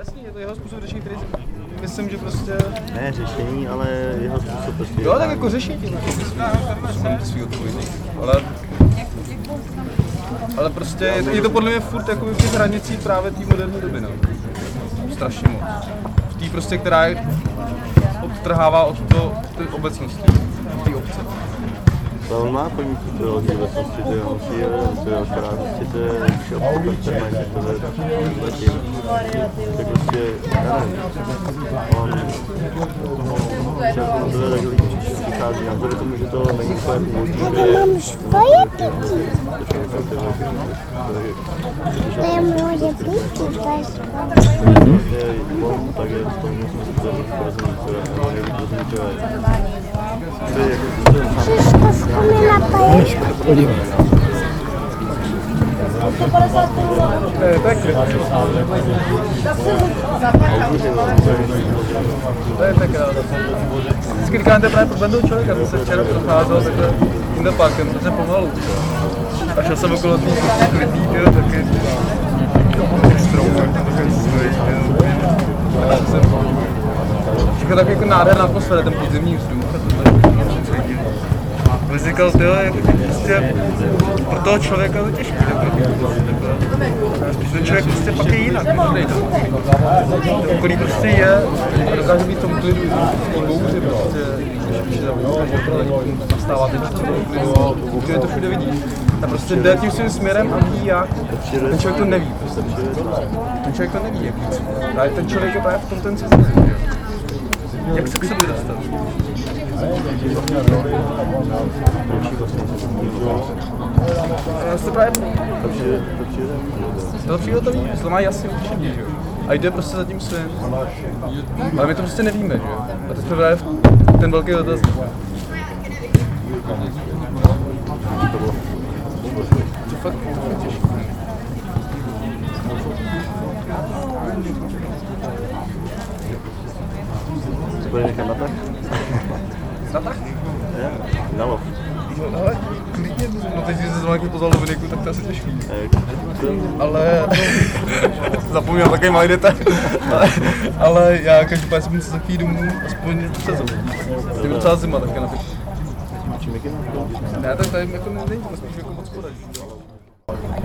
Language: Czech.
Jasně, je to jeho způsob řešení, který myslím, že prostě... Ne řešení, ale jeho způsob prostě... Jo, tak jako řešení ty svý odpovědi. Ale prostě je to podle mě furt jako v těch hranicích právě té moderní doby, no. Strašně moc. V té prostě, která je odtrhává od té obecnosti, té obce. To on má plnit do obecnosti, to je musí, to je akorát prostě to je obce, to je zatím. Tak prostě, já nevím, on tohle tak lidi přichází, navzdory tomu, že to není úplně původní, že mám svoje děti. To je moje děti, to je tak je v tom musím se zrozumit, to je Všechno vzpomíná pajet. To je klid. To je tak rád. Vždycky říkám, to je právě problém toho člověka. Jsem se včera procházel takhle tímhle parkem, protože pomalu. A šel jsem okolo tý klidný, taky těch stromů, takový svůj, všechno tak jako nádherná atmosféra, ten podzimní vzduch a tohle. Bych si říkal, tyhle, jako prostě pro toho člověka je to těžký, ten člověk prostě pak je jinak, to okolí prostě je, a dokáže být v tom klidu, v té bouři prostě, když nastává teď v tom klidu, že to všude vidí. A prostě jde tím svým směrem a ví jak, ten člověk to neví prostě. Ten člověk to neví jak víc. A ten člověk je právě v tom ten cizí. Jak se k sobě dostat? Já se právě... To přijde to ví, to má jasně určitě, že jo? A jde prostě za tím svým. Ale my to prostě nevíme, že jo? A to je právě ten velký dotaz. To fakt je těžké. Co bude někam na tak? Na tak? Ne, na lov. Ale klidně, no teď když se zvolil pozval do Viniku, tak to je asi těžký. Ale... Zapomněl takový malý detail. Ale já každopádně jsem se za chvíli domů aspoň přes zem. Je docela zima taky na to. Ne, tak tady jako není to spíš jako moc podaž.